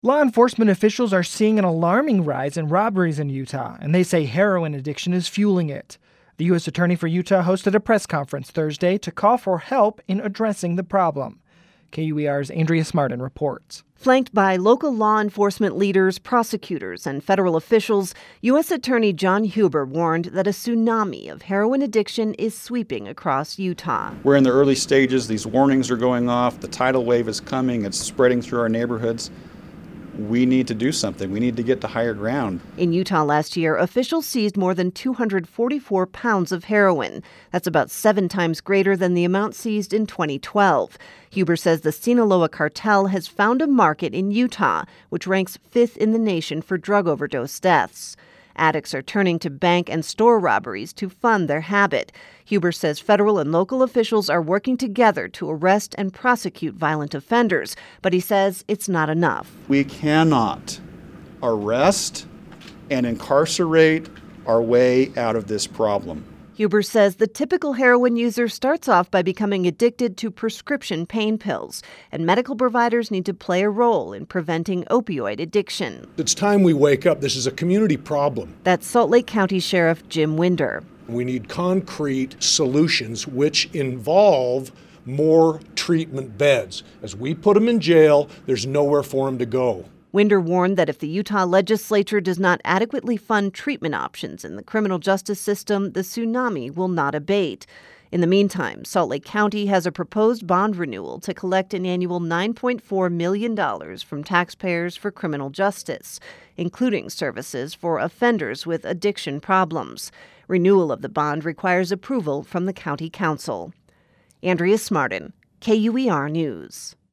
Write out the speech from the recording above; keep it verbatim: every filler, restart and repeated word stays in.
Law enforcement officials are seeing an alarming rise in robberies in Utah, and they say heroin addiction is fueling it. The U S Attorney for Utah hosted a press conference Thursday to call for help in addressing the problem. K U E R's Andrea Smartin reports. Flanked by local law enforcement leaders, prosecutors, and federal officials, U S Attorney John Huber warned that a tsunami of heroin addiction is sweeping across Utah. We're in the early stages. These warnings are going off. The tidal wave is coming. It's spreading through our neighborhoods. We need to do something. We need to get to higher ground. In Utah last year, officials seized more than two hundred forty-four pounds of heroin. That's about seven times greater than the amount seized in twenty twelve. Huber says the Sinaloa cartel has found a market in Utah, which ranks fifth in the nation for drug overdose deaths. Addicts are turning to bank and store robberies to fund their habit. Huber says federal and local officials are working together to arrest and prosecute violent offenders, but he says it's not enough. We cannot arrest and incarcerate our way out of this problem. Huber says the typical heroin user starts off by becoming addicted to prescription pain pills, and medical providers need to play a role in preventing opioid addiction. It's time we wake up. This is a community problem. That's Salt Lake County Sheriff Jim Winder. We need concrete solutions which involve more treatment beds. As we put them in jail, there's nowhere for them to go. Winder warned that if the Utah legislature does not adequately fund treatment options in the criminal justice system, the tsunami will not abate. In the meantime, Salt Lake County has a proposed bond renewal to collect an annual nine point four million dollars from taxpayers for criminal justice, including services for offenders with addiction problems. Renewal of the bond requires approval from the county council. Andrea Smartin, K U E R News.